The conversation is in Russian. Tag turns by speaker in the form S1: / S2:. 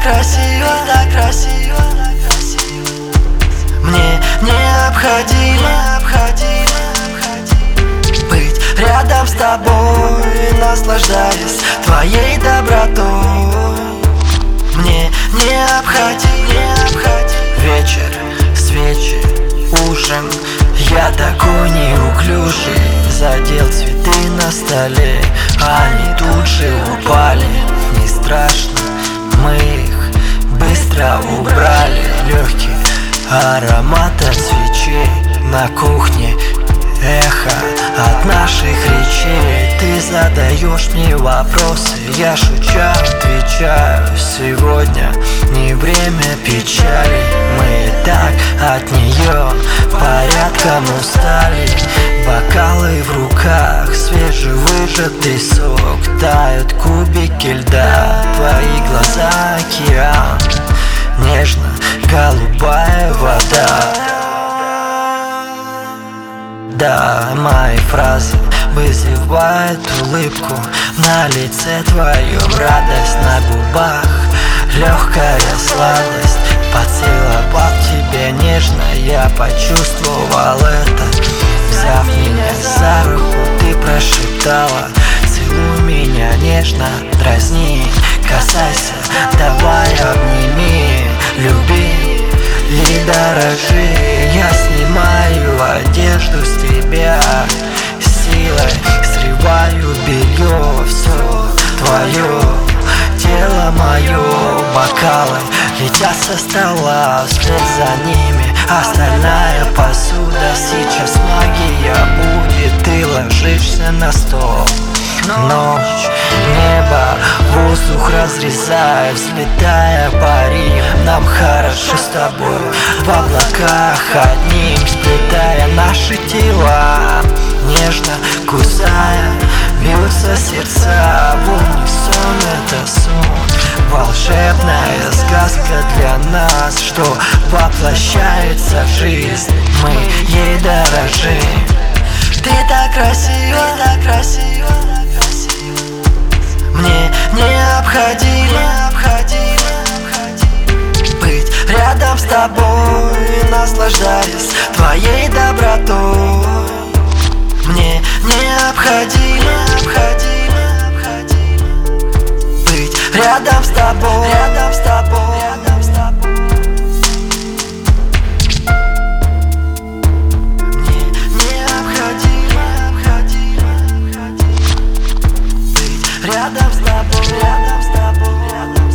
S1: так красиво, так красиво. Мне необходимо быть рядом с тобой, наслаждаясь твоей добротой. Мне необходим вечер, свечи, ужин. Я такой неуклюжий, задел цветы на столе, они тут же упали. Не страшно, мы их быстро убрали. Легкий аромат от свечей на кухне, эхо от наших речей. Ты задаешь мне вопросы, я шучу, отвечаю. Сегодня не время печали, мы и так от нее порядком устали. Бокалы в руках, свежевыжатый сок, тают кубики льда, твои глаза океан, нежно-голубая вода. Да, мои фразы вызывают улыбку на лице твоем, радость на губах, легкая сладость. Поцеловав тебя нежно, я почувствовал это. Взяв меня за руку, ты прошептала: целуй меня нежно, дразни, касайся, давай обними, люби и дорожи. Я снимаю одежду с тебя, силой срываю белье, все твое, тело мое. Бокалы летят со стола, вслед за ними остальная посуда. Сейчас магия будет, ты ложишься на стол. Ночь, небо, воздух разрезая, взлетая, парим. Нам хорошо с тобой в облаках одним, сплетая наши тела, нежно кусая, бьются сердца в унисон. Это сон, волшебная сказка для нас, что воплощается в жизнь, мы ей дорожим. Ты так красива, так красива. Мне необходимо быть рядом с тобой, наслаждаясь твоей добротой. Мне необходимо быть рядом с тобой, рядом с тобой, рядом с тобой. Мне необходимо быть рядом с тобой, рядом с тобой, рядом с тобой.